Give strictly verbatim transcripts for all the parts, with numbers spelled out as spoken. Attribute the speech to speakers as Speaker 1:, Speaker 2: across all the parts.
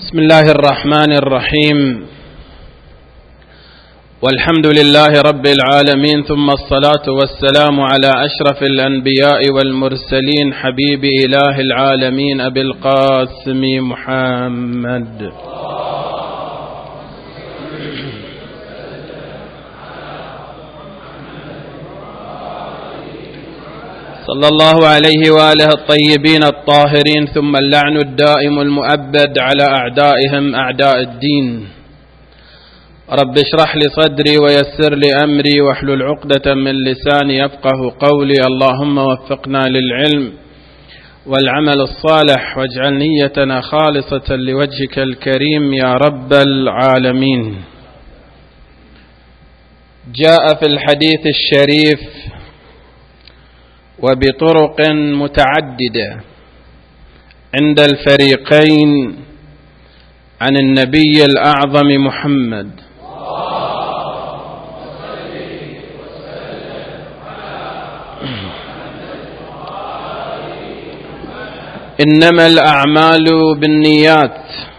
Speaker 1: بسم الله الرحمن الرحيم، والحمد لله رب العالمين، ثم الصلاة والسلام على أشرف الأنبياء والمرسلين، حبيب إله العالمين أبي القاسم محمد. صلى الله عليه وآله الطيبين الطاهرين، ثم اللعن الدائم المؤبد على أعدائهم أعداء الدين. رب اشرح لي صدري ويسر لي أمري واحلل عقدة من لساني يفقه قولي. اللهم وفقنا للعلم والعمل الصالح، واجعل نيتنا خالصة لوجهك الكريم يا رب العالمين. جاء في الحديث الشريف وبطرق متعددة عند الفريقين عن النبي الأعظم محمد إنما الأعمال بالنيات،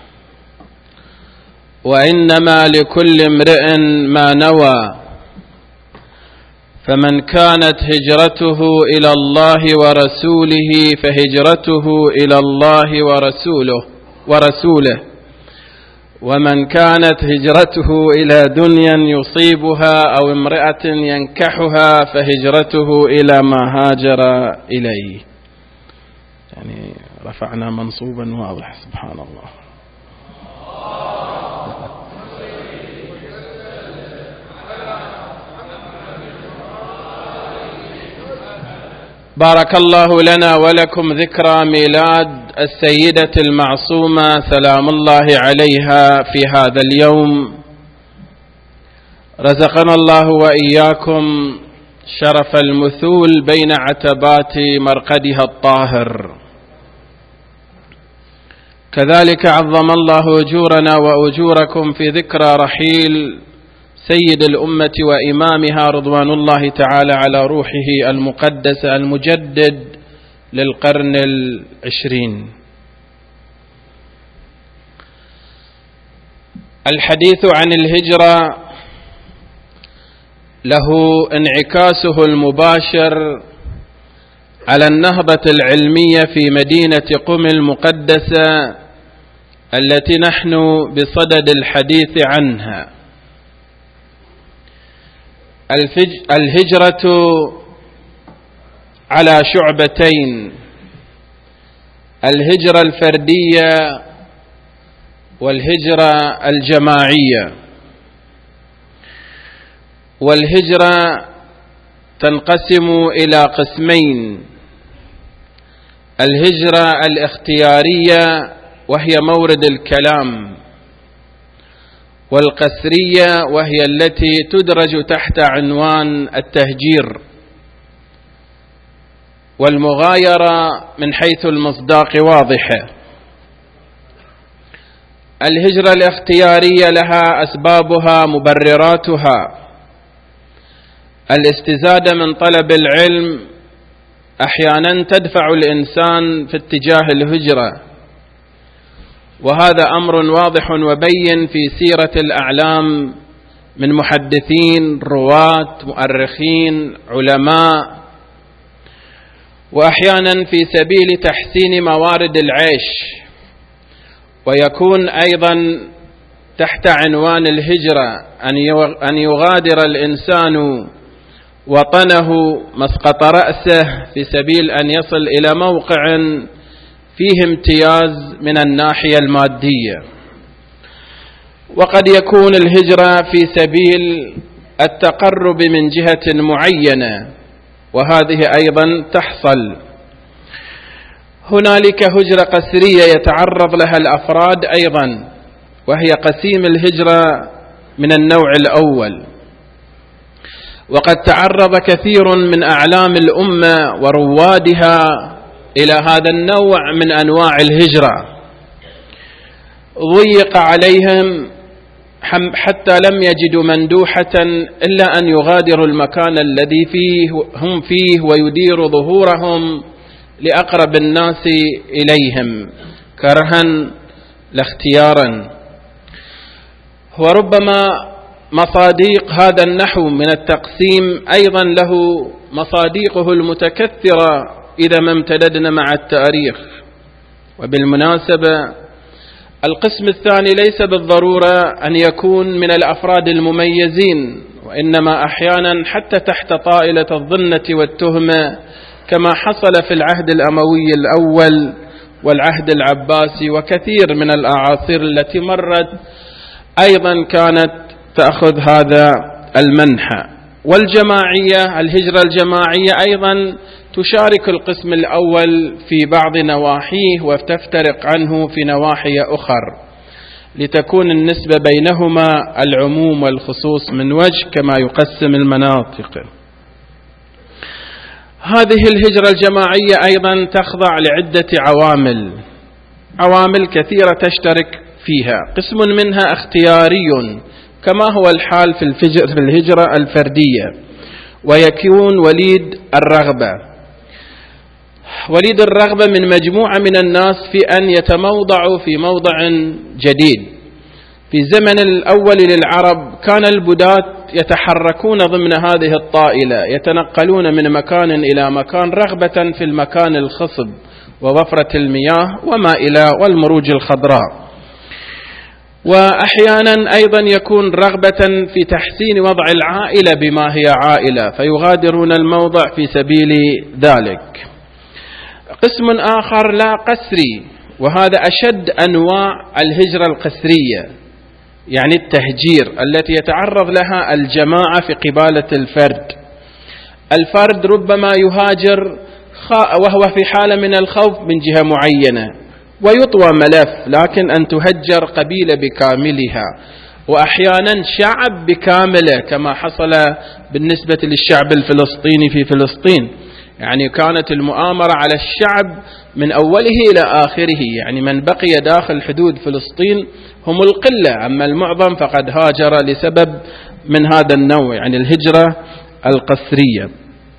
Speaker 1: وإنما لكل امرئ ما نوى، فمن كانت هجرته إلى الله ورسوله فهجرته إلى الله ورسوله ورسوله ومن كانت هجرته إلى دنيا يصيبها أو امرأة ينكحها فهجرته إلى ما هاجر إليه. يعني رفعنا منصوبا واضح، سبحان الله. بارك الله لنا ولكم ذكرى ميلاد السيدة المعصومة سلام الله عليها في هذا اليوم. رزقنا الله وإياكم شرف المثول بين عتبات مرقدها الطاهر. كذلك عظم الله أجورنا وأجوركم في ذكرى رحيل سيد الأمة وإمامها رضوان الله تعالى على روحه المقدس المجدد للقرن العشرين. الحديث عن الهجرة له انعكاسه المباشر على النهضة العلمية في مدينة قم المقدسة التي نحن بصدد الحديث عنها. الهجرة على شعبتين: الهجرة الفردية والهجرة الجماعية. والهجرة تنقسم إلى قسمين: الهجرة الاختيارية وهي مورد الكلام، والقسرية وهي التي تدرج تحت عنوان التهجير، والمغايرة من حيث المصداق واضحة. الهجرة الاختيارية لها أسبابها مبرراتها. الاستزادة من طلب العلم أحيانا تدفع الإنسان في اتجاه الهجرة، وهذا أمر واضح وبين في سيرة الأعلام من محدثين، رواة، مؤرخين، علماء. وأحيانا في سبيل تحسين موارد العيش، ويكون أيضا تحت عنوان الهجرة أن يغادر الإنسان وطنه مسقط رأسه في سبيل أن يصل إلى موقع فيه امتياز من الناحية المادية. وقد يكون الهجرة في سبيل التقرب من جهة معينة، وهذه أيضا تحصل. هنالك هجرة قسرية يتعرض لها الأفراد أيضا، وهي قسيم الهجرة من النوع الأول. وقد تعرض كثير من أعلام الأمة وروادها إلى هذا النوع من أنواع الهجرة. ضيق عليهم حتى لم يجدوا مندوحة إلا أن يغادروا المكان الذي فيه هم فيه ويديروا ظهورهم لأقرب الناس إليهم كرها لا اختيارا. وربما مصاديق هذا النحو من التقسيم أيضا له مصاديقه المتكثرة إذا ما امتددنا مع التاريخ. وبالمناسبة القسم الثاني ليس بالضرورة أن يكون من الأفراد المميزين، وإنما أحيانا حتى تحت طائلة الظنة والتهمة، كما حصل في العهد الأموي الأول والعهد العباسي وكثير من الأعاصير التي مرت أيضا كانت تأخذ هذا المنحى. والجماعية، الهجرة الجماعية أيضا تشارك القسم الأول في بعض نواحيه وتفترق عنه في نواحي أخر، لتكون النسبة بينهما العموم والخصوص من وجه كما يقسم المناطق. هذه الهجرة الجماعية أيضا تخضع لعدة عوامل عوامل كثيرة تشترك فيها. قسم منها اختياري كما هو الحال في الهجرة الفردية، ويكون وليد الرغبة وليد الرغبة من مجموعة من الناس في أن يتموضعوا في موضع جديد. في زمن الأول للعرب كان البداة يتحركون ضمن هذه الطائلة، يتنقلون من مكان إلى مكان رغبة في المكان الخصب ووفرة المياه وما إلى والمروج الخضراء. وأحيانا أيضا يكون رغبة في تحسين وضع العائلة بما هي عائلة، فيغادرون الموضع في سبيل ذلك. قسم آخر لا قسري، وهذا أشد أنواع الهجرة القسرية، يعني التهجير التي يتعرض لها الجماعة في قبالة الفرد. الفرد ربما يهاجر وهو في حالة من الخوف من جهة معينة ويطوى ملف، لكن أن تهجر قبيلة بكاملها، وأحيانا شعب بكامله كما حصل بالنسبة للشعب الفلسطيني في فلسطين. يعني كانت المؤامرة على الشعب من أوله إلى آخره، يعني من بقي داخل حدود فلسطين هم القلة، أما المعظم فقد هاجر لسبب من هذا النوع، يعني الهجرة القسرية.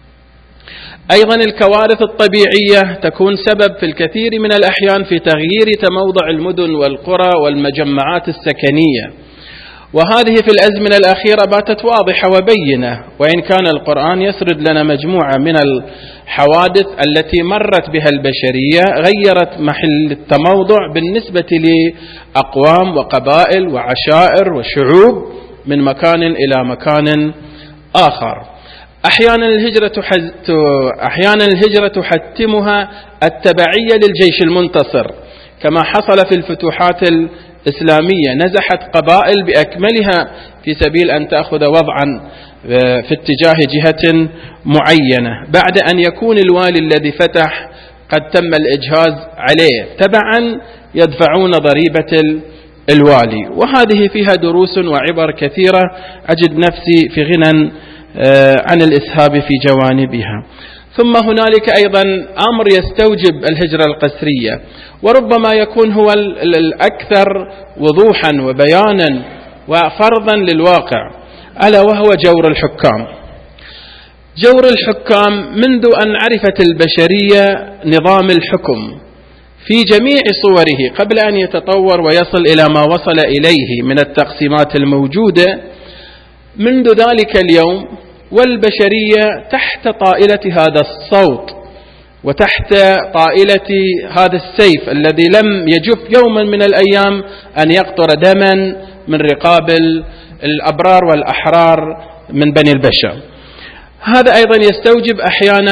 Speaker 1: أيضا الكوارث الطبيعية تكون سبب في الكثير من الأحيان في تغيير تموضع المدن والقرى والمجمعات السكنية، وهذه في الأزمنة الأخيرة باتت واضحة وبينة، وإن كان القرآن يسرد لنا مجموعة من الحوادث التي مرت بها البشرية غيرت محل التموضع بالنسبة لأقوام وقبائل وعشائر وشعوب من مكان إلى مكان آخر. أحيانا الهجرة أحيانا الهجرة تحتمها التبعية للجيش المنتصر، كما حصل في الفتوحات الإسلامية، نزحت قبائل بأكملها في سبيل أن تأخذ وضعا في اتجاه جهة معينة، بعد أن يكون الوالي الذي فتح قد تم الإجهاز عليه، تبعا يدفعون ضريبة الوالي. وهذه فيها دروس وعبر كثيرة أجد نفسي في غنى عن الإسهاب في جوانبها. ثم هنالك أيضا أمر يستوجب الهجرة القسرية، وربما يكون هو الأكثر وضوحا وبيانا وفرضا للواقع، ألا وهو جور الحكام. جور الحكام منذ أن عرفت البشرية نظام الحكم في جميع صوره قبل أن يتطور ويصل إلى ما وصل إليه من التقسيمات الموجودة، منذ ذلك اليوم والبشرية تحت طائلة هذا الصوت وتحت طائلة هذا السيف الذي لم يجف يوما من الأيام أن يقطر دما من رقاب الأبرار والأحرار من بني البشر. هذا أيضا يستوجب أحيانا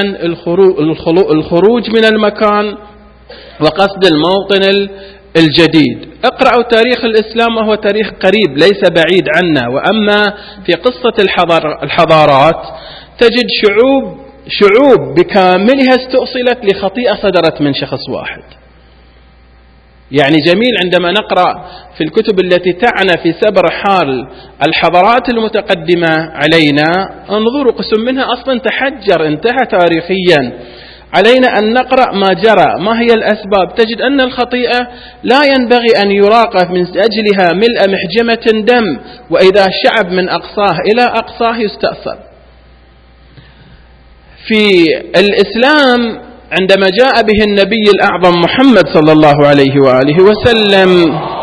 Speaker 1: الخروج من المكان وقصد الموطن الجديد. اقرأوا تاريخ الإسلام وهو تاريخ قريب ليس بعيد عنا، وأما في قصة الحضارات تجد شعوب شعوب بكاملها استؤصلت لخطيئة صدرت من شخص واحد. يعني جميل عندما نقرأ في الكتب التي تعنى في سبر حال الحضارات المتقدمة علينا، انظروا قسم منها أصلا تحجر انتهى تاريخيا. علينا أن نقرأ ما جرى، ما هي الأسباب. تجد أن الخطيئة لا ينبغي أن يراقب من أجلها ملء محجمة دم، وإذا شعب من أقصاه إلى أقصاه يستأصل. في الإسلام عندما جاء به النبي الأعظم محمد صلى الله عليه وآله وسلم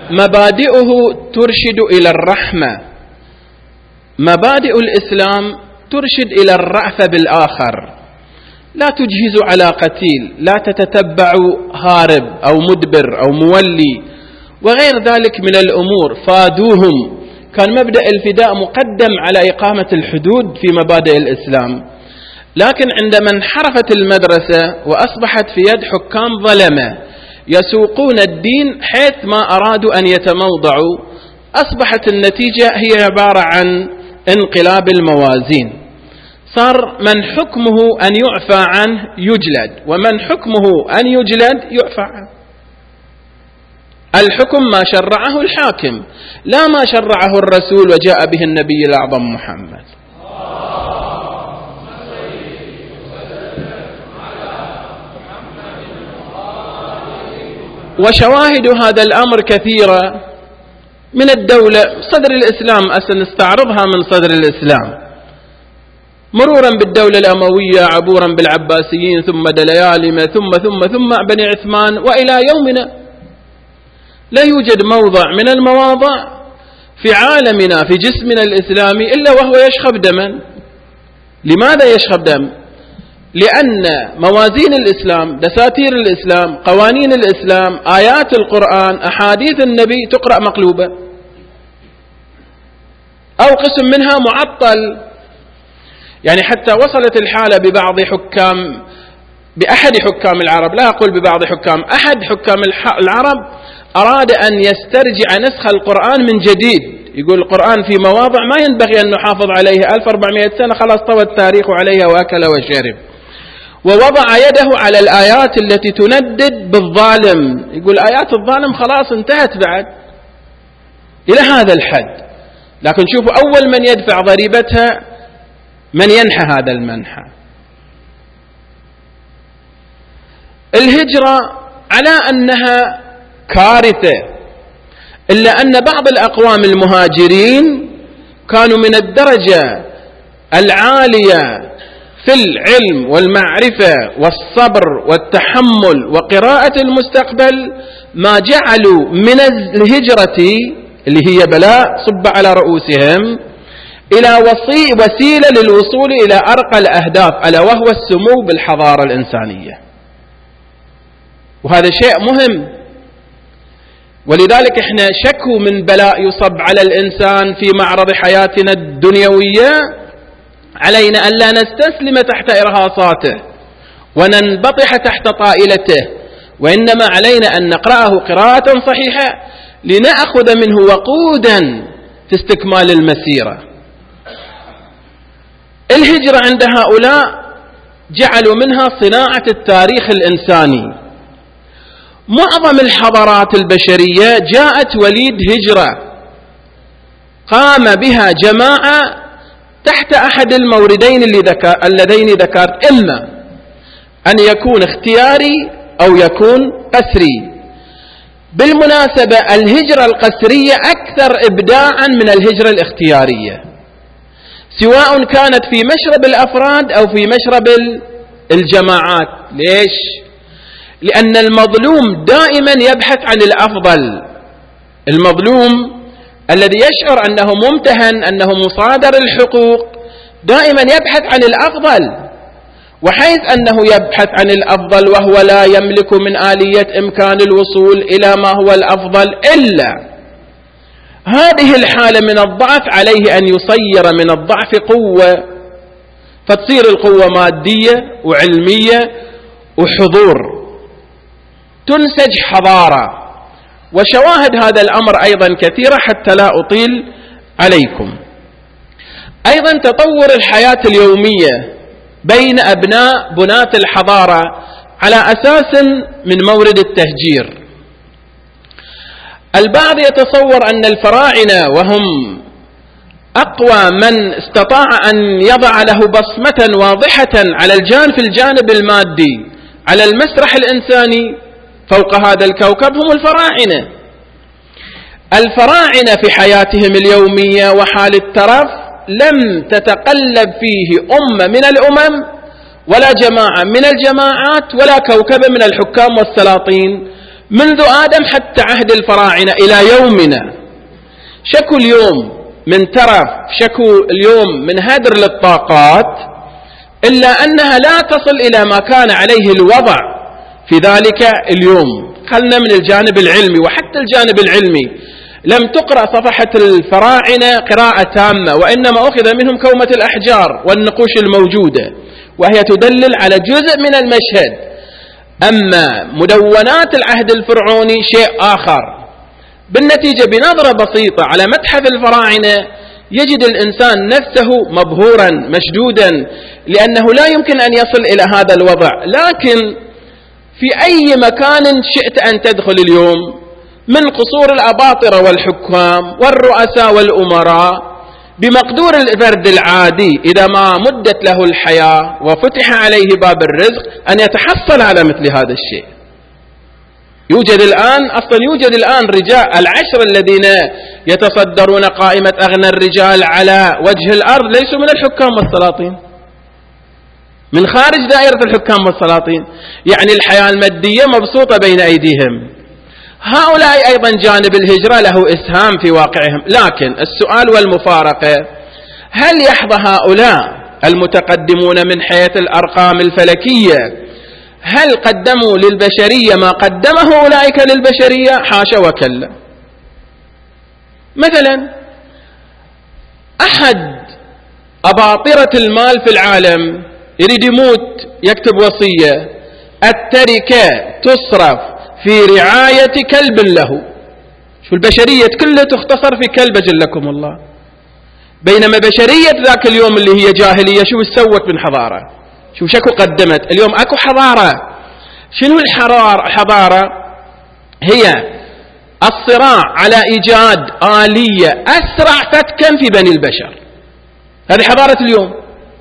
Speaker 1: مبادئه ترشد إلى الرحمة، مبادئ الإسلام ترشد إلى الرأفة بالآخر، لا تجهز على قتيل، لا تتتبع هارب أو مدبر أو مولي وغير ذلك من الأمور. فادوهم، كان مبدأ الفداء مقدم على إقامة الحدود في مبادئ الإسلام. لكن عندما انحرفت المدرسة وأصبحت في يد حكام ظلمة يسوقون الدين حيث ما أرادوا أن يتموضعوا، أصبحت النتيجة هي عبارة عن انقلاب الموازين. صار من حكمه أن يعفى عنه يجلد، ومن حكمه أن يجلد يعفى عنه. الحكم ما شرعه الحاكم، لا ما شرعه الرسول وجاء به النبي الأعظم محمد. وشواهد هذا الأمر كثيرة من الدولة، صدر الإسلام أصلا نستعرضها من صدر الإسلام، مرورا بالدولة الأموية، عبورا بالعباسيين، ثم دليالمة، ثم ثم ثم بني عثمان، وإلى يومنا لا يوجد موضع من المواضع في عالمنا في جسمنا الإسلامي إلا وهو يشخب دما. لماذا يشخب دم؟ لأن موازين الإسلام، دساتير الإسلام، قوانين الإسلام، آيات القرآن، أحاديث النبي تقرأ مقلوبة أو قسم منها معطل. يعني حتى وصلت الحالة ببعض حكام، بأحد حكام العرب، لا أقول ببعض حكام، أحد حكام العرب أراد أن يسترجع نسخ القرآن من جديد. يقول القرآن في مواضع ما ينبغي أن نحافظ عليها، ألف وأربعمائة سنة خلاص طوى التاريخ عليها وأكل وشرب، ووضع يده على الآيات التي تندد بالظالم. يقول آيات الظالم خلاص انتهت بعد إلى هذا الحد. لكن شوفوا أول من يدفع ضريبتها من ينحى هذا المنحى. الهجرة على أنها كارثة، إلا أن بعض الأقوام المهاجرين كانوا من الدرجة العالية في العلم والمعرفة والصبر والتحمل وقراءة المستقبل، ما جعلوا من الهجرة اللي هي بلاء صب على رؤوسهم إلى وسيلة للوصول إلى أرقى الأهداف، ألا وهو السمو بالحضارة الإنسانية. وهذا شيء مهم. ولذلك احنا شكو من بلاء يصب على الإنسان في معرض حياتنا الدنيوية، علينا أن لا نستسلم تحت إرهاصاته وننبطح تحت طائلته، وإنما علينا أن نقرأه قراءة صحيحة لنأخذ منه وقودا في استكمال المسيرة. الهجرة عند هؤلاء جعلوا منها صناعة التاريخ الإنساني. معظم الحضارات البشرية جاءت وليد هجرة قام بها جماعة تحت أحد الموردين اللذين ذكرت، إما أن يكون اختياري أو يكون قسري. بالمناسبة الهجرة القسرية أكثر إبداعا من الهجرة الاختيارية، سواء كانت في مشرب الأفراد أو في مشرب الجماعات. ليش؟ لأن المظلوم دائما يبحث عن الأفضل. المظلوم الذي يشعر أنه ممتهن، أنه مصادر الحقوق، دائما يبحث عن الأفضل. وحيث أنه يبحث عن الأفضل وهو لا يملك من آلية إمكان الوصول إلى ما هو الأفضل إلا هذه الحالة من الضعف، عليه أن يصير من الضعف قوة، فتصير القوة مادية وعلمية وحضور، تنسج حضارة. وشواهد هذا الأمر أيضا كثيرة حتى لا أطيل عليكم. أيضا تطور الحياة اليومية بين أبناء بناة الحضارة على أساس من مورد التهجير. البعض يتصور أن الفراعنة وهم أقوى من استطاع أن يضع له بصمة واضحة على الجانب في الجانب المادي على المسرح الإنساني فوق هذا الكوكب هم الفراعنة. الفراعنة في حياتهم اليومية وحال الترف لم تتقلب فيه أمة من الأمم ولا جماعة من الجماعات ولا كوكب من الحكام والسلاطين، منذ آدم حتى عهد الفراعنة إلى يومنا. شكو اليوم من ترف، شكو اليوم من هدر للطاقات، إلا أنها لا تصل إلى ما كان عليه الوضع في ذلك اليوم. خلنا من الجانب العلمي، وحتى الجانب العلمي لم تقرأ صفحة الفراعنة قراءة تامة، وإنما أخذ منهم كومة الأحجار والنقوش الموجودة، وهي تدلل على جزء من المشهد. أما مدونات العهد الفرعوني شيء آخر. بالنتيجة بنظرة بسيطة على متحف الفراعنة يجد الإنسان نفسه مبهورا مشدودا، لأنه لا يمكن أن يصل إلى هذا الوضع. لكن في أي مكان شئت أن تدخل اليوم، من قصور الأباطرة والحكام والرؤساء والأمراء، بمقدور الفرد العادي إذا ما مدت له الحياة وفتح عليه باب الرزق أن يتحصل على مثل هذا الشيء. يوجد الآن أصلا يوجد الآن رجال العشر الذين يتصدرون قائمة أغنى الرجال على وجه الأرض ليسوا من الحكام والسلاطين، من خارج دائرة الحكام والسلاطين، يعني الحياة المادية مبسوطة بين أيديهم. هؤلاء أيضا جانب الهجرة له إسهام في واقعهم. لكن السؤال والمفارقة، هل يحظى هؤلاء المتقدمون من حيث الأرقام الفلكية، هل قدموا للبشرية ما قدمه أولئك للبشرية؟ حاشا وكلا. مثلا أحد أباطرة المال في العالم يريد يموت، يكتب وصية: التركة تصرف في رعاية كلب له. شو البشرية كلها تختصر في كلب أجلكم الله. بينما بشرية ذاك اليوم اللي هي جاهلية شو سوت من حضارة، شو شكو قدمت. اليوم أكو حضارة. شنو الحضارة؟ هي الصراع على إيجاد آلية أسرع فتكا في بني البشر. هذه حضارة اليوم.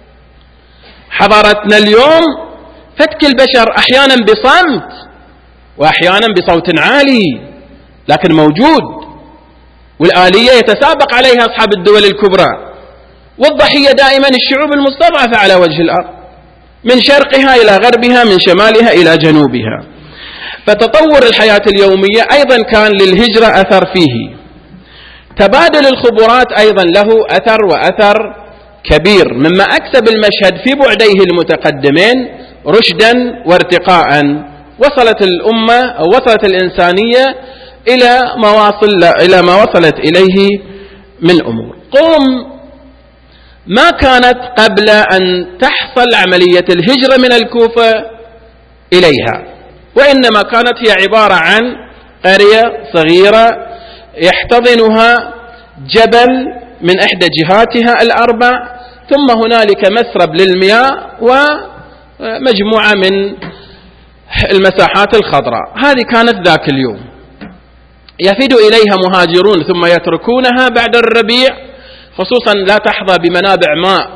Speaker 1: حضارتنا اليوم فتك البشر أحيانا بصمت وأحيانا بصوت عالي، لكن موجود، والآلية يتسابق عليها أصحاب الدول الكبرى، والضحية دائما الشعوب المستضعفة على وجه الأرض، من شرقها إلى غربها، من شمالها إلى جنوبها. فتطور الحياة اليومية أيضا كان للهجرة أثر فيه. تبادل الخبرات أيضا له أثر وأثر كبير، مما أكسب المشهد في بعديه المتقدمين رشدا وارتقاء. وصلت الأمة أو وصلت الإنسانية إلى ما وصل إلى ما وصلت إليه من أمور. قم ما كانت قبل أن تحصل عملية الهجرة من الكوفة إليها، وإنما كانت هي عبارة عن قرية صغيرة يحتضنها جبل من إحدى جهاتها الأربع، ثم هنالك مسرب للمياه ومجموعة من المساحات الخضراء. هذه كانت ذاك اليوم. يفد إليها مهاجرون ثم يتركونها بعد الربيع، خصوصا لا تحظى بمنابع ماء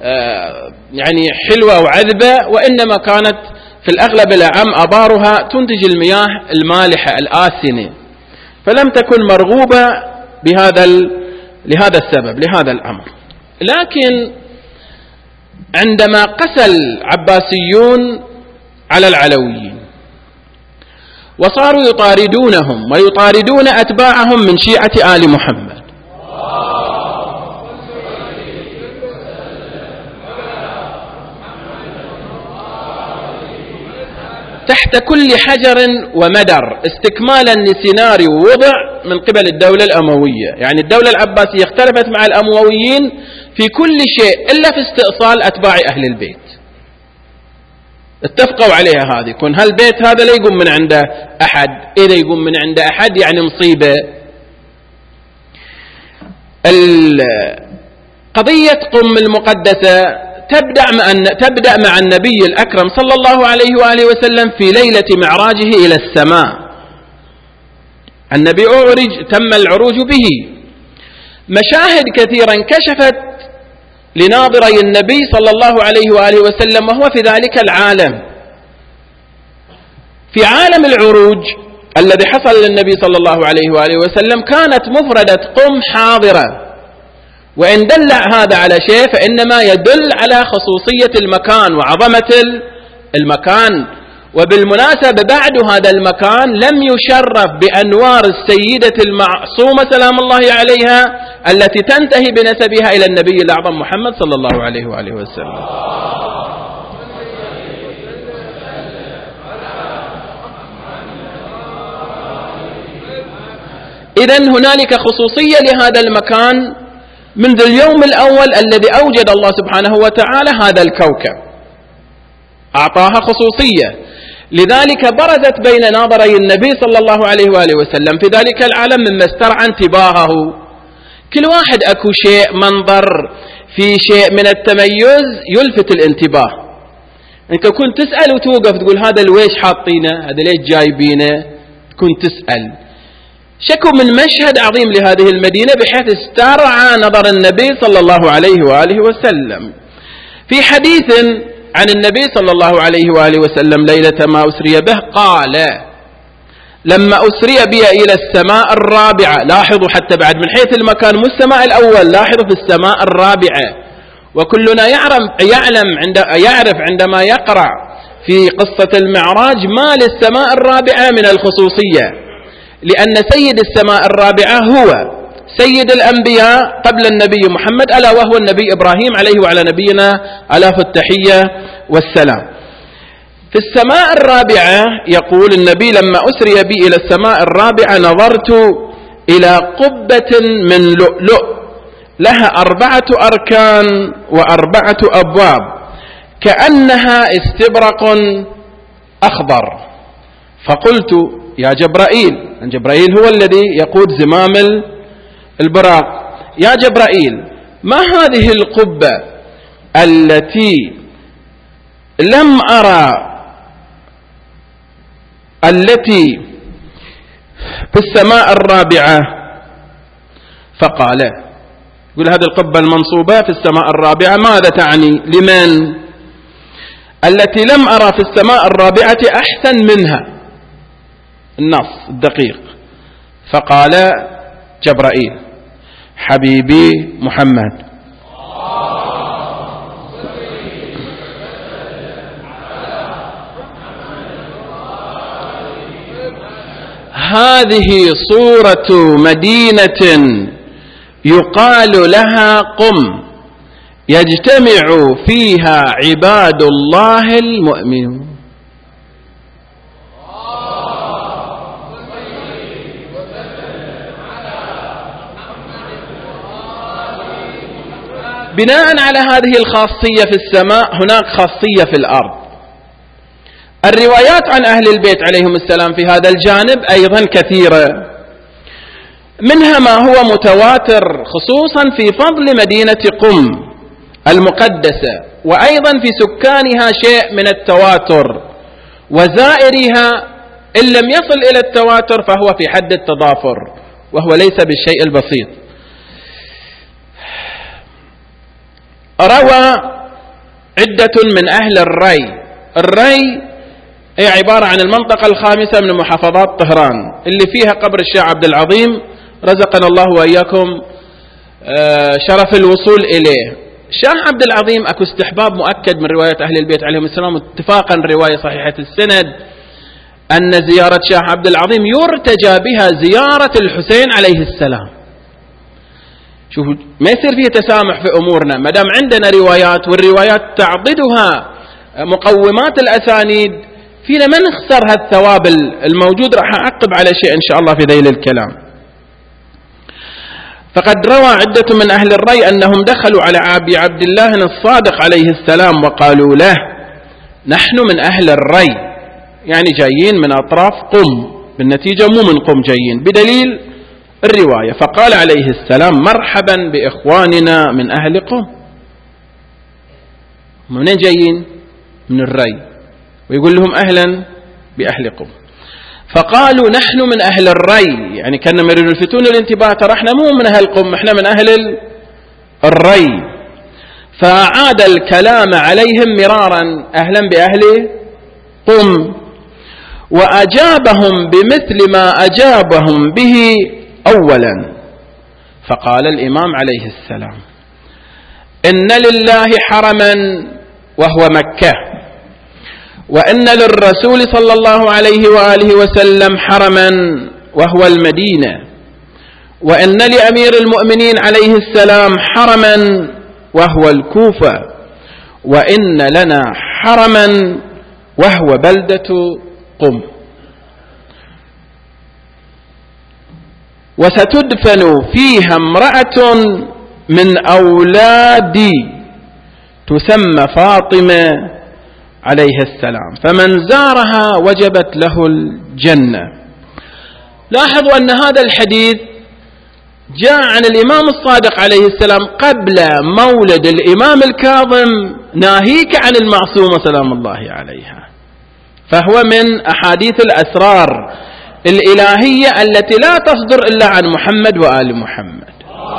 Speaker 1: يعني حلوة أو عذبة، وإنما كانت في الأغلب الأعم أبارها تنتج المياه المالحة الآسنة، فلم تكن مرغوبة بهذا لهذا السبب، لهذا الأمر. لكن عندما قسى العباسيون على العلويين وصاروا يطاردونهم ويطاردون أتباعهم من شيعة آل محمد، تحت كل حجر ومدر، استكمالا لسيناريو وضع من قبل الدولة الأموية. يعني الدولة العباسية اختلفت مع الأمويين في كل شيء إلا في استئصال أتباع أهل البيت. اتفقوا عليها هذه، كون هالبيت هذا لا يقوم من عنده أحد، إذا يقوم من عنده أحد يعني مصيبة. قضية قم المقدسة تبدأ مع تبدأ مع النبي الأكرم صلى الله عليه وآله وسلم في ليلة معراجه إلى السماء. النبي أعرج، تم العروج به. مشاهد كثيرا انكشفت لناظري النبي صلى الله عليه وآله وسلم وهو في ذلك العالم. في عالم العروج الذي حصل للنبي صلى الله عليه وآله وسلم كانت مفردة قم حاضرة، وإن دل هذا على شيء فإنما يدل على خصوصية المكان وعظمة المكان وبالمناسبة بعد هذا المكان لم يشرف بأنوار السيدة المعصومة سلام الله عليها التي تنتهي بنسبها إلى النبي الأعظم محمد صلى الله عليه وآله وسلم. إذن هنالك خصوصية لهذا المكان منذ اليوم الأول الذي أوجد الله سبحانه وتعالى هذا الكوكب، أعطاها خصوصية، لذلك برزت بين ناظري النبي صلى الله عليه وآله وسلم في ذلك العالم مما استرعى انتباهه. كل واحد أكو شيء منظر في شيء من التميز يلفت الانتباه. انك كنت تسأل وتوقف تقول هذا الويش حاطينه، هذا ليش جايبينه، كنت تسأل. شكو من مشهد عظيم لهذه المدينة بحيث استرعى نظر النبي صلى الله عليه وآله وسلم. في حديث عن النبي صلى الله عليه وآله وسلم ليلة ما أسري به قال: لما أسري بي إلى السماء الرابعة، لاحظوا حتى بعد من حيث المكان مو السماء الأول، لاحظوا في السماء الرابعة. وكلنا يعلم عند يعرف عندما يقرأ في قصة المعراج ما للسماء الرابعة من الخصوصية، لأن سيد السماء الرابعة هو سيد الأنبياء قبل النبي محمد، ألا وهو النبي إبراهيم عليه وعلى نبينا آلاف التحية والسلام. في السماء الرابعة يقول النبي: لما أسري بي إلى السماء الرابعة نظرت إلى قبة من لؤلؤ لها أربعة أركان وأربعة أبواب كأنها استبرق أخضر. فقلت: يا جبرائيل، جبرائيل هو الذي يقود زمام البراق، يا جبرائيل ما هذه القبة التي لم أرى التي في السماء الرابعة؟ فقال: يقول هذه القبة المنصوبة في السماء الرابعة ماذا تعني؟ لمن؟ التي لم أرى في السماء الرابعة أحسن منها، النص الدقيق. فقال جبرائيل: حبيبي محمد. هذه صورة مدينة يقال لها قم، يجتمع فيها عباد الله المؤمنون. بناء على هذه الخاصية في السماء هناك خاصية في الأرض. الروايات عن أهل البيت عليهم السلام في هذا الجانب أيضا كثيرة، منها ما هو متواتر خصوصا في فضل مدينة قم المقدسة، وأيضا في سكانها شيء من التواتر، وزائرها إن لم يصل إلى التواتر فهو في حد التضافر، وهو ليس بالشيء البسيط. روى عدة من أهل الري. الري هي عبارة عن المنطقة الخامسة من محافظات طهران اللي فيها قبر الشيخ عبد العظيم، رزقنا الله وإياكم شرف الوصول إليه. الشيخ عبد العظيم أكو استحباب مؤكد من رواية أهل البيت عليهم السلام، اتفاقا رواية صحيحة السند، أن زيارة الشيخ عبد العظيم يرتجى بها زيارة الحسين عليه السلام. شوفوا ما يصير فيه تسامح في أمورنا، ما دام عندنا روايات والروايات تعضدها مقومات الأسانيد، فينا ما نخسر هالثواب الموجود. راح أعقب على شيء إن شاء الله في ذيل الكلام. فقد روى عدة من أهل الري أنهم دخلوا على أبي عبد الله الصادق عليه السلام وقالوا له: نحن من أهل الري، يعني جايين من أطراف قم، بالنتيجة مو من قم جايين، بدليل الرواية. فقال عليه السلام: مرحبا بإخواننا من أهل قم. منين جايين؟ من الري، ويقول لهم أهلا بأهل قم. فقالوا: نحن من أهل الري، يعني كانوا يريدون يلفتون الانتباه، ترى احنا مو من أهل قم، احنا من أهل الري. فأعاد الكلام عليهم مرارا: أهلا بأهل قم. وأجابهم بمثل ما أجابهم به أولا. فقال الإمام عليه السلام: إن لله حرما وهو مكة، وأن للرسول صلى الله عليه وآله وسلم حرما وهو المدينة، وأن لأمير المؤمنين عليه السلام حرما وهو الكوفة، وإن لنا حرما وهو بلدة قم. وستدفن فيها امرأة من أولادي تسمى فاطمة عليه السلام، فمن زارها وجبت له الجنة. لاحظوا أن هذا الحديث جاء عن الإمام الصادق عليه السلام قبل مولد الإمام الكاظم، ناهيك عن المعصومة سلام الله عليها، فهو من أحاديث الأسرار الإلهية التي لا تصدر إلا عن محمد وآل محمد.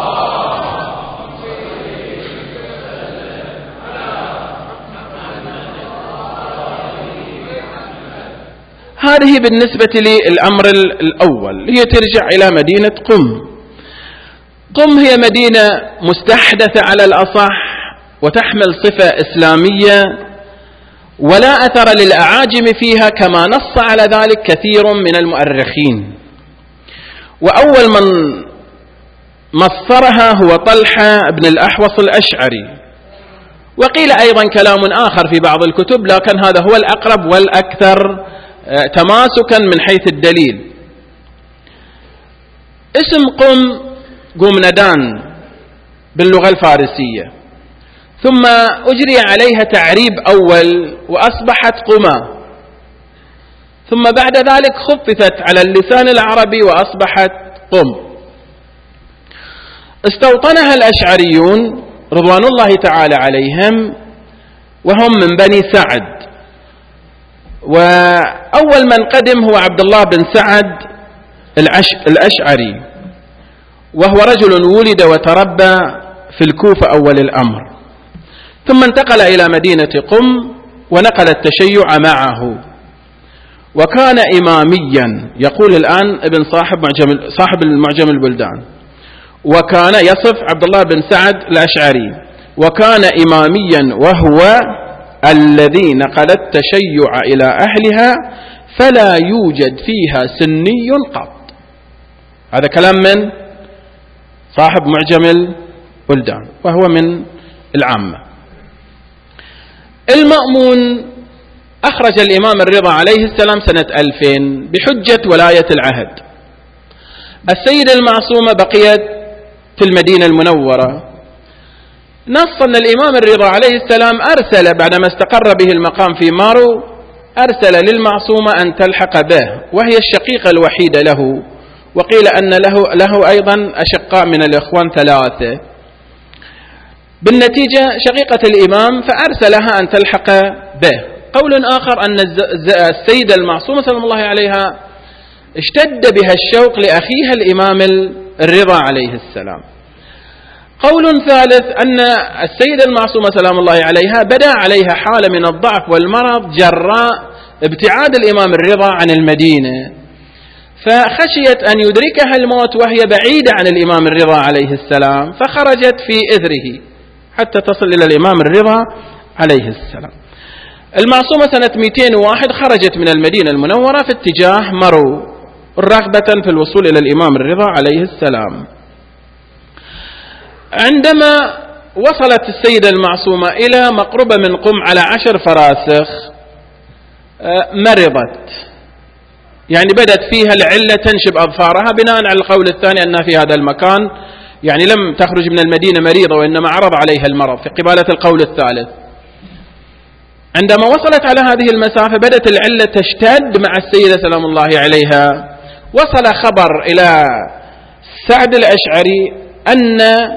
Speaker 1: هذه بالنسبة للأمر الأول، هي ترجع إلى مدينة قم. قم هي مدينة مستحدثة على الأصح، وتحمل صفة إسلامية، ولا أثر للأعاجم فيها كما نص على ذلك كثير من المؤرخين. وأول من مصرها هو طلحة بن الأحوص الأشعري، وقيل أيضا كلام آخر في بعض الكتب، لكن هذا هو الأقرب والأكثر تماسكا من حيث الدليل. اسم قم قمندان باللغة الفارسية، ثم أجري عليها تعريب أول وأصبحت قما، ثم بعد ذلك خففت على اللسان العربي وأصبحت قم. استوطنها الأشعريون رضوان الله تعالى عليهم، وهم من بني سعد، وأول من قدم هو عبد الله بن سعد الأشعري، وهو رجل ولد وتربى في الكوفة أول الأمر، ثم انتقل إلى مدينة قم ونقل التشيع معه، وكان إماميا. يقول الآن ابن صاحب معجم صاحب المعجم البلدان، وكان يصف عبد الله بن سعد الأشعري، وكان إماميا وهو الذي نقل التشيع إلى أهلها فلا يوجد فيها سني قط. هذا كلام من صاحب معجم البلدان، وهو من العامة. المأمون أخرج الإمام الرضا عليه السلام سنة ألفين بحجة ولاية العهد. السيدة المعصومة بقيت في المدينة المنورة. نص أن الإمام الرضا عليه السلام أرسل بعدما استقر به المقام في مارو، أرسل للمعصومة أن تلحق به، وهي الشقيقة الوحيدة له، وقيل أن له, له أيضا أشقاء من الإخوان ثلاثة. بالنتيجة شقيقة الإمام فأرسلها أن تلحق به. قول آخر أن السيدة المعصومة سلام الله عليها اشتد بها الشوق لأخيها الإمام الرضا عليه السلام. قول ثالث أن السيدة المعصومة سلام الله عليها بدأ عليها حالة من الضعف والمرض جراء ابتعاد الإمام الرضا عن المدينة، فخشيت أن يدركها الموت وهي بعيدة عن الإمام الرضا عليه السلام، فخرجت في إثره حتى تصل إلى الإمام الرضا عليه السلام. المعصومة سنة مئتين وواحد خرجت من المدينة المنورة في اتجاه مرو رغبة في الوصول إلى الإمام الرضا عليه السلام. عندما وصلت السيدة المعصومة إلى مقربة من قم على عشر فراسخ مرضت، يعني بدت فيها العلة تنشب أظفارها، بناء على القول الثاني أنها في هذا المكان يعني لم تخرج من المدينة مريضة، وإنما عرض عليها المرض في قبالة القول الثالث. عندما وصلت على هذه المسافة بدت العلة تشتد مع السيدة سلام الله عليها. وصل خبر إلى سعد الأشعري أن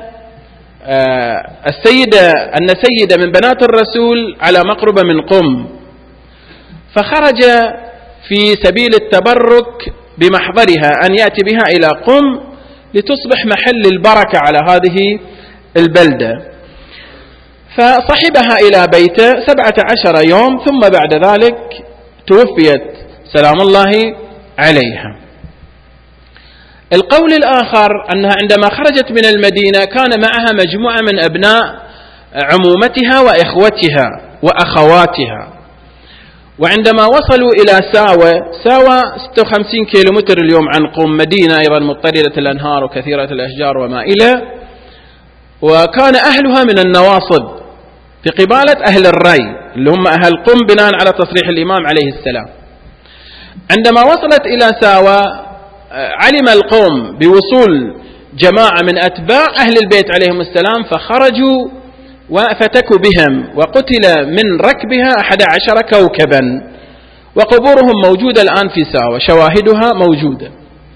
Speaker 1: السيدة أن سيدة من بنات الرسول على مقربة من قم، فخرج في سبيل التبرك بمحضرها أن يأتي بها إلى قم لتصبح محل البركة على هذه البلدة، فصحبها إلى بيته سبعة عشر يوم، ثم بعد ذلك توفيت سلام الله عليها. القول الآخر أنها عندما خرجت من المدينة كان معها مجموعة من أبناء عمومتها وإخوتها وأخواتها، وعندما وصلوا إلى ساوة، ساوة ستة وخمسين كيلومتر اليوم عن قم، مدينة أيضا مضطردة الأنهار وكثيرة الأشجار وما إلى، وكان أهلها من النواصب في قبالة أهل الري اللي هم أهل قم بناء على تصريح الإمام عليه السلام. عندما وصلت إلى ساوة علم القوم بوصول جماعة من أتباع أهل البيت عليهم السلام، فخرجوا وفتكوا بهم، وقتل من ركبها أحد عشر كوكبا، وقبورهم موجودة الآن في ساوة، شواهدها موجودة.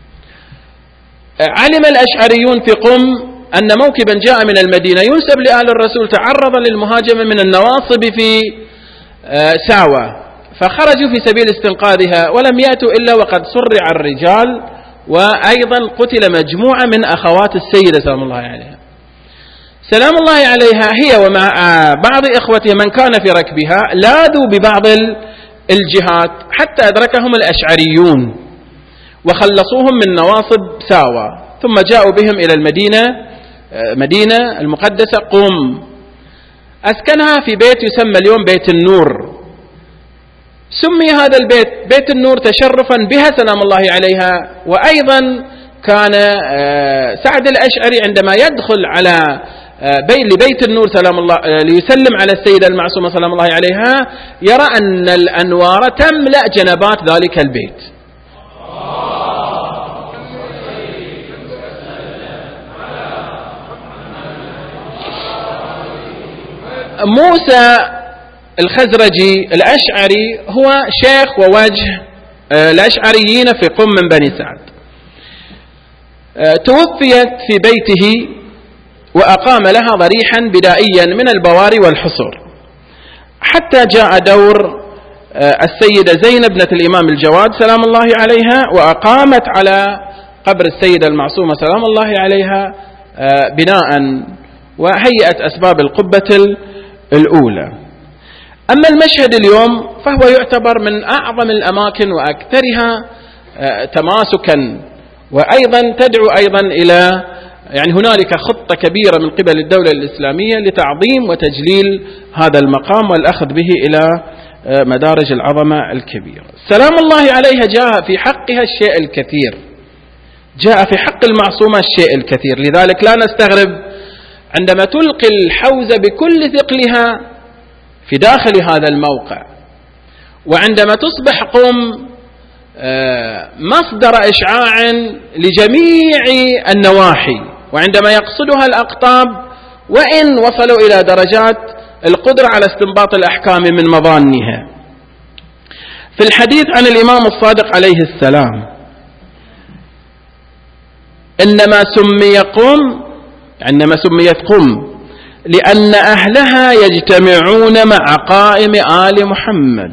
Speaker 1: علم الأشعريون في قم أن موكبا جاء من المدينة ينسب لآل الرسول تعرض للمهاجمة من النواصب في ساوة، فخرجوا في سبيل استنقاذها، ولم يأتوا إلا وقد صرع الرجال، وأيضا قتل مجموعة من أخوات السيدة سلام الله عليها سلام الله عليها، هي ومع بعض إخوتها من كان في ركبها لاذوا ببعض الجهات حتى أدركهم الأشعريون وخلصوهم من نواصب ساوة، ثم جاءوا بهم إلى المدينة مدينة المقدسة قم، أسكنها في بيت يسمى اليوم بيت النور. سمي هذا البيت بيت النور تشرفا بها سلام الله عليها. وأيضا كان سعد الأشعري عندما يدخل على لبيت النور سلام الله ليسلم على السيدة المعصومة سلام الله عليها يرى أن الأنوار تملأ جنبات ذلك البيت. موسى الخزرجي الأشعري هو شيخ ووجه الأشعريين في قم من بني سعد، توفيت في بيته وأقام لها ضريحا بدائيا من البواري والحصر، حتى جاء دور السيدة زينب ابنة الإمام الجواد سلام الله عليها، وأقامت على قبر السيدة المعصومة سلام الله عليها بناء، وهيئت أسباب القبة الأولى. أما المشهد اليوم فهو يعتبر من أعظم الأماكن وأكثرها تماسكا، وأيضا تدعو أيضا إلى يعني هنالك خطة كبيرة من قبل الدولة الإسلامية لتعظيم وتجليل هذا المقام والأخذ به إلى مدارج العظمة الكبيرة. سلام الله عليها جاء في حقها الشيء الكثير، جاء في حق المعصومة الشيء الكثير، لذلك لا نستغرب عندما تلقي الحوزة بكل ثقلها في داخل هذا الموقع، وعندما تصبح قم مصدر إشعاع لجميع النواحي، وعندما يقصدها الأقطاب وإن وصلوا إلى درجات القدرة على استنباط الأحكام من مظانها. في الحديث عن الإمام الصادق عليه السلام إنما سمي قم عندما سميت قم لأن أهلها يجتمعون مع قائم آل محمد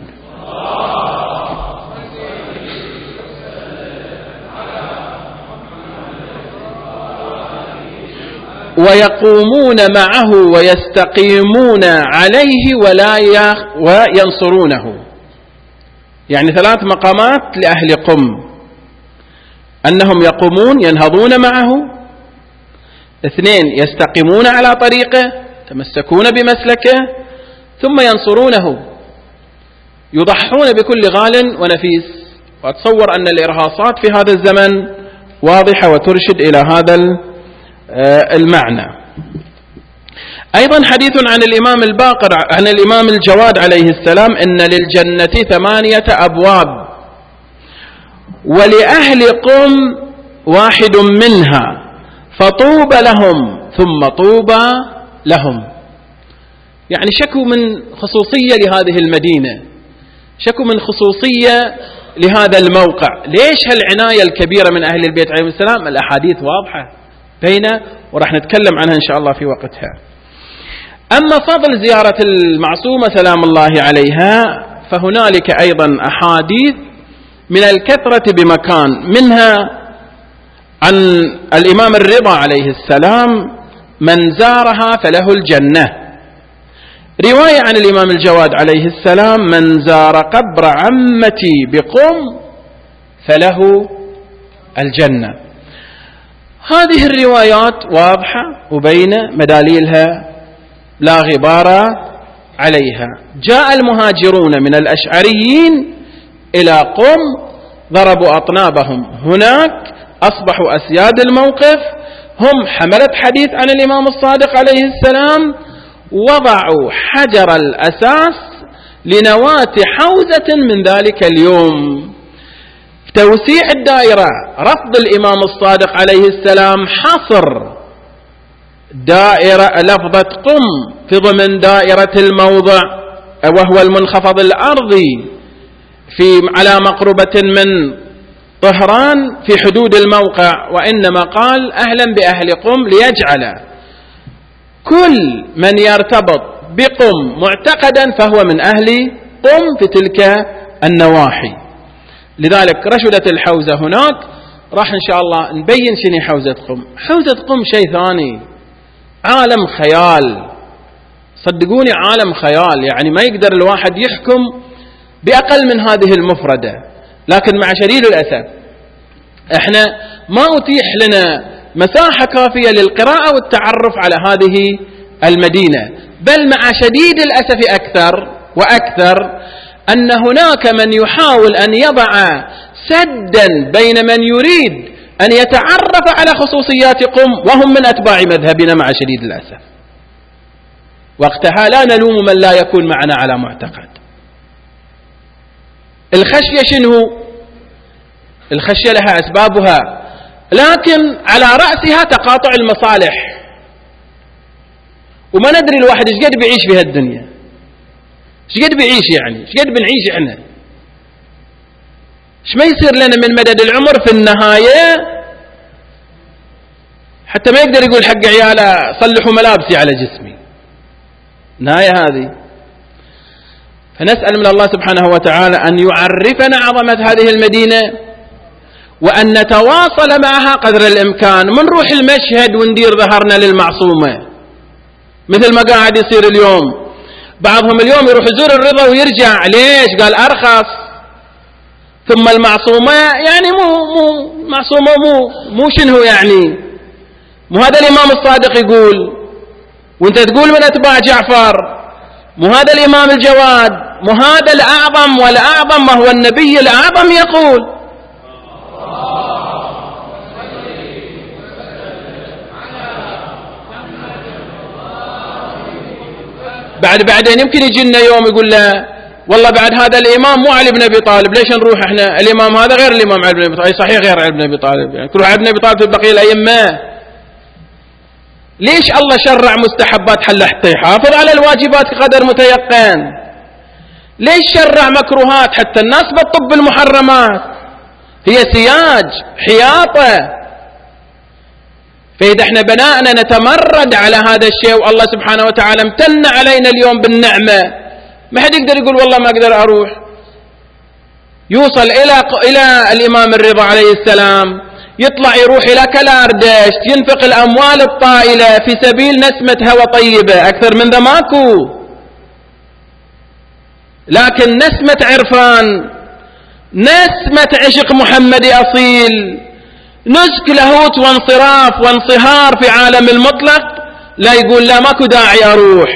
Speaker 1: ويقومون معه ويستقيمون عليه ولا وينصرونه. يعني ثلاث مقامات لأهل قم: أنهم يقومون ينهضون معه، اثنين يستقيمون على طريقه تمسكون بمسلكه، ثم ينصرونه يضحون بكل غال ونفيس. وأتصور أن الإرهاصات في هذا الزمن واضحة وترشد إلى هذا المعنى. أيضا حديث عن الإمام الباقر عن الإمام الجواد عليه السلام إن للجنة ثمانية أبواب ولأهل قم واحد منها فطوبى لهم ثم طوبى لهم. يعني شكوا من خصوصية لهذه المدينة، شكوا من خصوصية لهذا الموقع. ليش هالعناية الكبيرة من أهل البيت عليهم السلام؟ الأحاديث واضحة بينه ورح نتكلم عنها إن شاء الله في وقتها. أما فضل زيارة المعصومة سلام الله عليها فهنالك أيضا أحاديث من الكثرة بمكان، منها عن الإمام الرضا عليه السلام من زارها فله الجنة. رواية عن الإمام الجواد عليه السلام من زار قبر عمتي بقم فله الجنة. هذه الروايات واضحة وبينة، مداليلها لا غبار عليها. جاء المهاجرون من الأشعريين إلى قم، ضربوا أطنابهم هناك، أصبحوا أسياد الموقف، هم حملة حديث عن الإمام الصادق عليه السلام، وضعوا حجر الأساس لنواة حوزة من ذلك اليوم. توسيع الدائرة، رفض الإمام الصادق عليه السلام، حصر دائرة لفظة قم في ضمن دائرة الموضع وهو المنخفض الأرضي في على مقربة من طهران في حدود الموقع، وإنما قال أهلا بأهل قم ليجعل كل من يرتبط بقم معتقدا فهو من أهل قم في تلك النواحي. لذلك رشدت الحوزة هناك. راح إن شاء الله نبين شنو حوزة قم. حوزة قم شيء ثاني، عالم خيال، صدقوني عالم خيال، يعني ما يقدر الواحد يحكم بأقل من هذه المفردة. لكن مع شديد الأسف احنا ما أتيح لنا مساحة كافية للقراءة والتعرف على هذه المدينة، بل مع شديد الأسف أكثر وأكثر أن هناك من يحاول أن يضع سدا بين من يريد أن يتعرف على خصوصيات قم وهم من أتباع مذهبنا مع شديد الأسف. وقتها لا نلوم من لا يكون معنا على معتقد. الخشية شنو؟ الخشية لها أسبابها، لكن على رأسها تقاطع المصالح، وما ندري الواحد ايش قد بيعيش في هالدنيا، ايش قد بيعيش، يعني ايش قد بنعيش احنا، ايش ما يصير لنا من مدد العمر في النهاية حتى ما يقدر يقول حق عياله صلحوا ملابسي على جسمي. النهاية هذه. فنسأل من الله سبحانه وتعالى أن يعرفنا عظمة هذه المدينة، وأن نتواصل معها قدر الإمكان. من نروح المشهد وندير ظهرنا للمعصومة مثل ما قاعد يصير اليوم. بعضهم اليوم يروح يزور الرضا ويرجع، ليش؟ قال أرخص. ثم المعصومة يعني مو مو معصومة مو مو شنو يعني، مو هذا الإمام الصادق يقول وانت تقول من أتباع جعفر، مو هذا الإمام الجواد، مو هذا الأعظم والأعظم، ما هو النبي الأعظم يقول. بعد بعدين يمكن يجينا يوم يقول له والله بعد هذا الإمام مو علي بن أبي طالب، ليش نروح احنا؟ الإمام هذا غير الإمام علي بن أبي طالب. صحيح غير علي بن أبي طالب، يعني كل علي بن أبي طالب في بقية الأئمة. ليش الله شرع مستحبات حل حتى يحافظ على الواجبات قدر متيقن؟ ليش شرع مكروهات حتى الناس بتطب المحرمات؟ هي سياج حياطة. فإذا احنا بناءنا نتمرد على هذا الشيء، والله سبحانه وتعالى امتن علينا اليوم بالنعمة، ما حد يقدر يقول والله ما أقدر أروح. يوصل إلى إلى الإمام الرضا عليه السلام، يطلع يروح إلى كلاردشت، ينفق الأموال الطائلة في سبيل نسمة هوى طيبة، أكثر من ذا ماكو. لكن نسمة عرفان، نسمة عشق محمد أصيل، نسك لاهوت وانصراف وانصهار في عالم المطلق، لا يقول لا ماكو داعي أروح.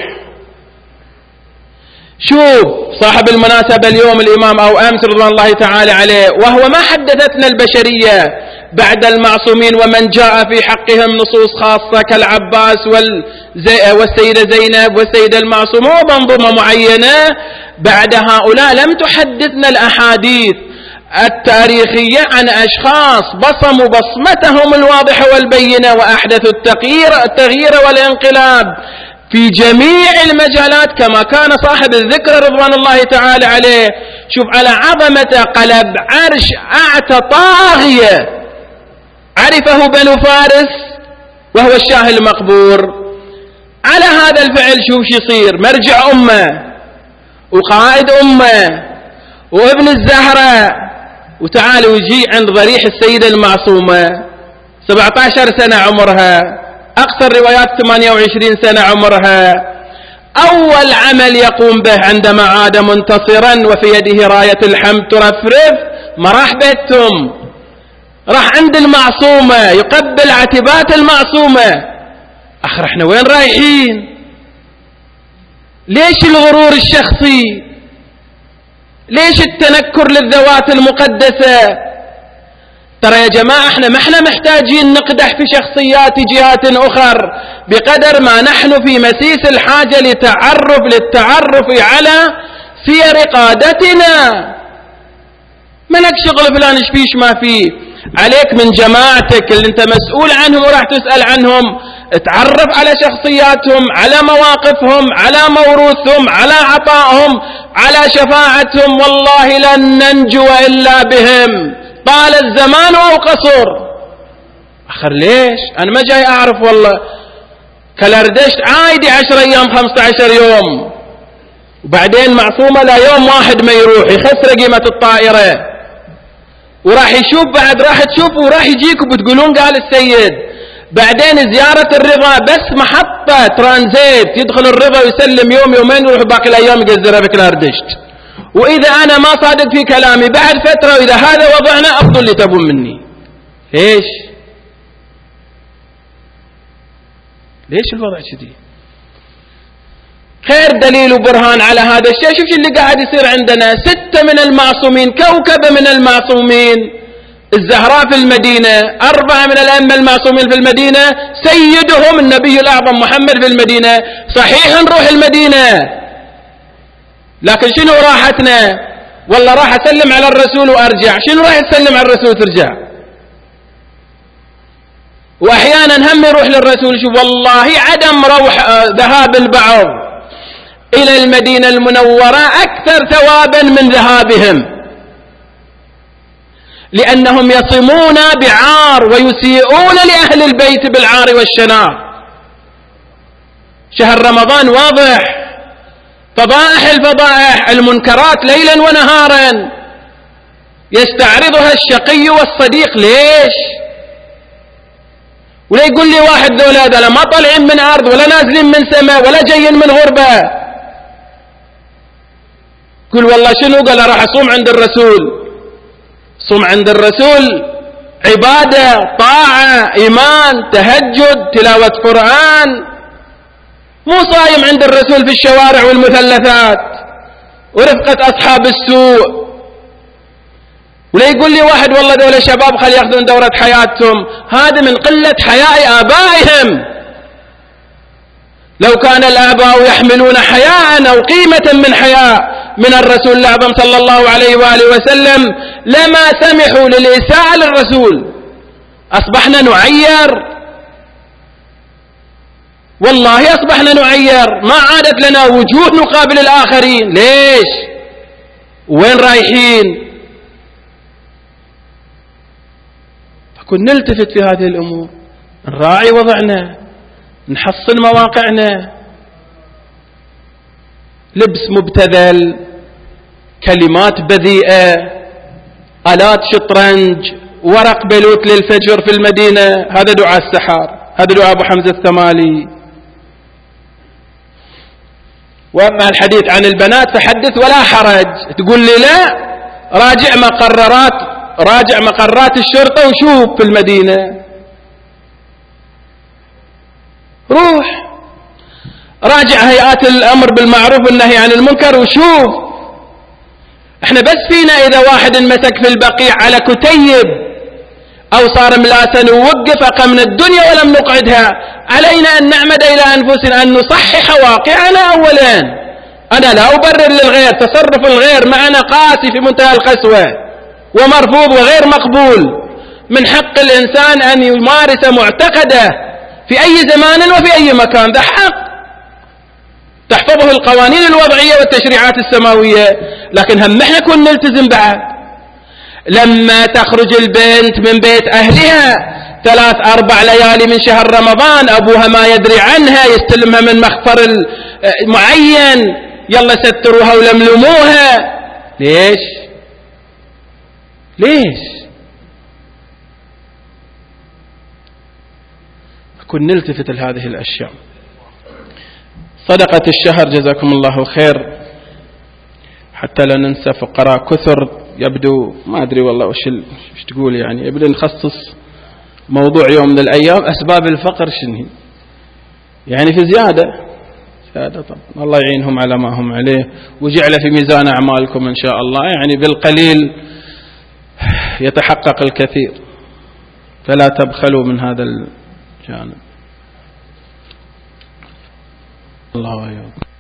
Speaker 1: شوف صاحب المناسبة اليوم الإمام أو أمس رضوان الله تعالى عليه، وهو ما حدثتنا البشرية بعد المعصومين ومن جاء في حقهم نصوص خاصة كالعباس والسيدة زينب والسيدة المعصومة ومنظومة معينة، بعد هؤلاء لم تحدثنا الأحاديث التاريخية عن أشخاص بصموا بصمتهم الواضحة والبينة وأحدثوا التغيير, التغيير والانقلاب في جميع المجالات، كما كان صاحب الذكر رضوان الله تعالى عليه. شوف على عظمة قلب عرش أعتى طاغية عرفه بنو فارس وهو الشاه المقبور. على هذا الفعل شوف شو يصير، مرجع أمة وقائد أمة وابن الزهرة، وتعالوا يجي عند ضريح السيدة المعصومة سبعة عشر سنة عمرها، أقصر روايات ثمانية وعشرين سنة عمرها. أول عمل يقوم به عندما عاد منتصرا وفي يده راية الحمد ترفرف، ما راح بيتهم، راح عند المعصومة يقبل عتبات المعصومة. أخر احنا وين رايحين؟ ليش الغرور الشخصي؟ ليش التنكر للذوات المقدسة؟ ترى يا جماعة احنا ما احنا محتاجين نقدح في شخصيات جهات اخر بقدر ما نحن في مسيس الحاجة لتعرف للتعرف على سير قادتنا. ملك شغل فلان ايش فيش ما فيه، عليك من جماعتك اللي انت مسؤول عنهم وراح تسأل عنهم، اتعرف على شخصياتهم، على مواقفهم، على موروثهم، على عطائهم، على شفاعتهم. والله لن ننجو إلا بهم طال الزمان أو قصر. أخر ليش أنا ما جاي أعرف والله كالردشت عايدي عشر أيام خمسة عشر يوم وبعدين معصومة لا يوم واحد ما يروح يخسر قيمة الطائرة، وراح يشوف بعد راح تشوفوا وراح يجيكم بتقولون قال السيد. بعدين زيارة الرضا بس محطة ترانزيت، يدخل الرضا ويسلم يوم يومين ويروح باقي الأيام يقزرها بكلاردشت. وإذا أنا ما صادق في كلامي بعد فترة وإذا هذا وضعنا أفضل اللي تبون مني. ليش ليش الوضع كذي؟ خير دليل وبرهان على هذا الشيء. شوف اللي قاعد يصير عندنا. ستة من المعصومين، كوكبة من المعصومين، الزهراء في المدينة، أربعة من الأئمة المعصومين في المدينة، سيدهم النبي الأعظم محمد في المدينة. صحيح نروح المدينة لكن شنو راحتنا؟ والله راح أسلم على الرسول وأرجع. شنو راح تسلم على الرسول وترجع؟ وأحيانا هم يروح للرسول. شوف والله عدم روح ذهاب البعض إلى المدينة المنورة أكثر ثوابا من ذهابهم، لأنهم يصمون بعار ويسيئون لأهل البيت بالعار والشنار. شهر رمضان واضح، فضائح الفضائح، المنكرات ليلا ونهارا يستعرضها الشقي والصديق. ليش؟ ولا يقول لي واحد دولة هذا ما طالعين من أرض ولا نازلين من سماء ولا جايين من غربة. قل والله شنو؟ قال راح أصوم عند الرسول. صوم عند الرسول عبادة، طاعة، إيمان، تهجد، تلاوة قرآن. مو صايم عند الرسول في الشوارع والمثلثات ورفقة أصحاب السوء. ولا يقول لي واحد والله دولة شباب خلي ياخذون دورة حياتهم. هذا من قلة حياء آبائهم. لو كان الآباء يحملون حياء أو قيمة من حياء من الرسول الأعظم صلى الله عليه وآله وسلم لما سمحوا للإساءة للرسول. أصبحنا نعير، والله أصبحنا نعير، ما عادت لنا وجوه نقابل الآخرين. ليش؟ وين رايحين؟ فكن نلتفت في هذه الأمور، نراعي وضعنا، نحصن مواقعنا. لبس مبتذل، كلمات بذيئة، آلات شطرنج، ورق بلوت للفجر في المدينة، هذا دعاء السحار، هذا دعاء أبو حمزة الثمالي. وأما الحديث عن البنات فحدث ولا حرج. تقول لي لا، راجع مقررات راجع مقرات الشرطة وشوف في المدينة، روح راجع هيئات الأمر بالمعروف والنهي عن المنكر وشوف. احنا بس فينا إذا واحد انمسك في البقيع على كتيب أو صار ملاسا ووقف أقمنا الدنيا ولم نقعدها. علينا أن نعمد إلى أنفسنا أن نصحح واقعنا أولا. أنا لا أبرر للغير، تصرف الغير معنا قاسي في منتهى القسوة ومرفوض وغير مقبول. من حق الإنسان أن يمارس معتقده في أي زمان وفي أي مكان، ذا حق تحفظه القوانين الوضعية والتشريعات السماوية. لكن هم احنا كن نلتزم بعد. لما تخرج البنت من بيت أهلها ثلاث أربع ليالي من شهر رمضان أبوها ما يدري عنها، يستلمها من مخفر معين، يلا ستروها ولملموها. ليش؟ ليش؟ كن نلتفت لهذه الأشياء. صدقة الشهر جزاكم الله خير، حتى لا ننسى فقراء كثر. يبدو ما أدري والله وش وش تقول، يعني يبدو نخصص موضوع يوم من الأيام أسباب الفقر شنو، يعني في زيادة هذا طبعا الله يعينهم على ما هم عليه وجعل في ميزان أعمالكم إن شاء الله. يعني بالقليل يتحقق الكثير، فلا تبخلوا من هذا الجانب. الله أكبر.